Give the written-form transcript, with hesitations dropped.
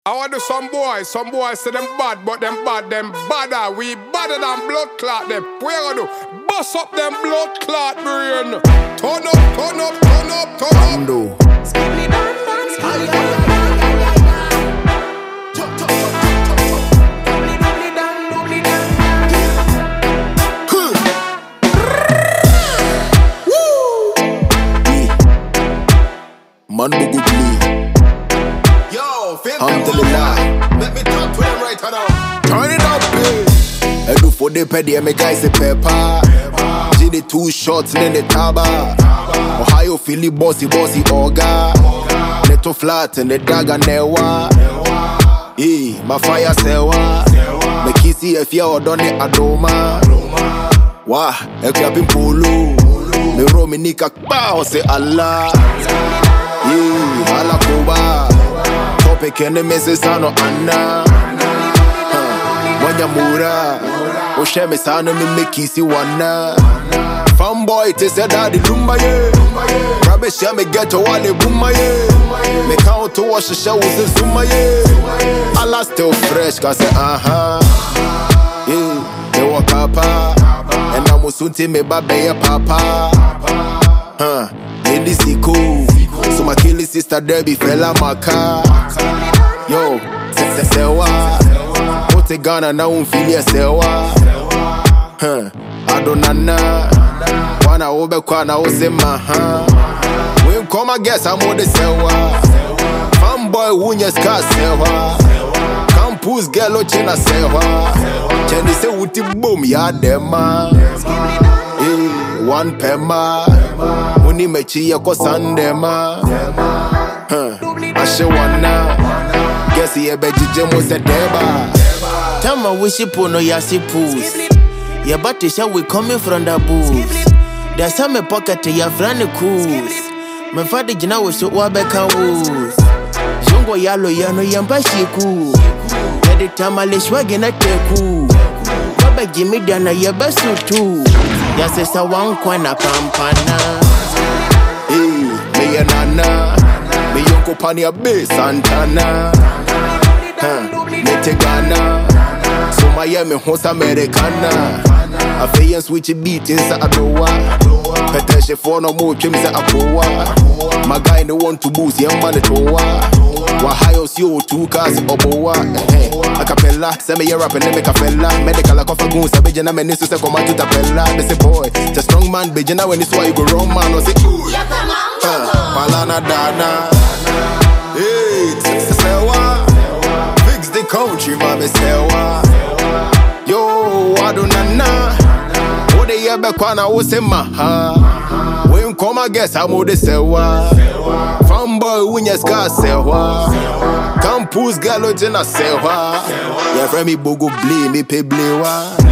I want to some boys say them bad, but them badder. We badder than blood clot them. We gonna do? Bust up them blood clot brain. Turn up, turn up, turn up, turn up. Skibidi bang bang, skibidi bang bang. Man bugu glee. Yo, Alhamdulillah. Let me talk to them right now. Turn it up, please. I do for the pedie, my guys say pepper. See the 2 shots in the taba. Ohio Philly bossy orga. Little flat and the dagger newa. Yeah, my fire sewa. My kissy if you done it adoma. Wah, a clapping polo. Me rominika bow say Allah. Yeah, ala koba. Topic and the message ano anna. Wanyamura. Oshe me sana me mekisi wana. Fanboy te se daddy lumba ye. Rabe share me get to wale buma ye. Me count to wash the show with the zuma ye. Allah still fresh cause yeah, they walk up. And I'm usunti me babe ya papa. In this cool. So my killing sister Debbie fella maka. Yo, sewa. Pote Ghana na unfilia sewa. Adonana. Wana obe kwa na osema. When come I guess I'm on the sewa. Fanboy wunya ska sewa. Campus gelo chena sewa. Chendi se uti boom ya dema. One pema. Muni mechi yako sandema. Ashe wana. Guess ye be jijemo se deba. Tama wishi pono yasi poos. Ya batisha we coming from the booth. There's some pocket ya frani coos. My father jina we so wabeka woos. Jongo yalo yano yamba shiku. Yadi tamale shwagi na teku. Baba Jimmy dana ya basu tu. Ya sesa wankwa na pampana. Me ya nana. Me yonko pani ya be Santana. Me te Ghana. So Miami host Americana. I feel and switch beat inside Adowa. Peteshe for no more trims at Apoa. My guy no want to boost young man toa. Wahayos yo 2 cars oboa. Acapella, send me a rap and then make a fella. Medical like a goon, Sabajana Menis to come to Tapella. They say boy, the strong man, Bejana when it's why you go wrong man or say Palana Dana. Hey, Sewa. Fix the country, mama Sewa. Yo, Adonana. What they ever kwana osema. When come I guess I'm on the sewa. Fanboy wunya ska sewa. Campus galo jena sewa. Ya frami bogo ble me pe blewa.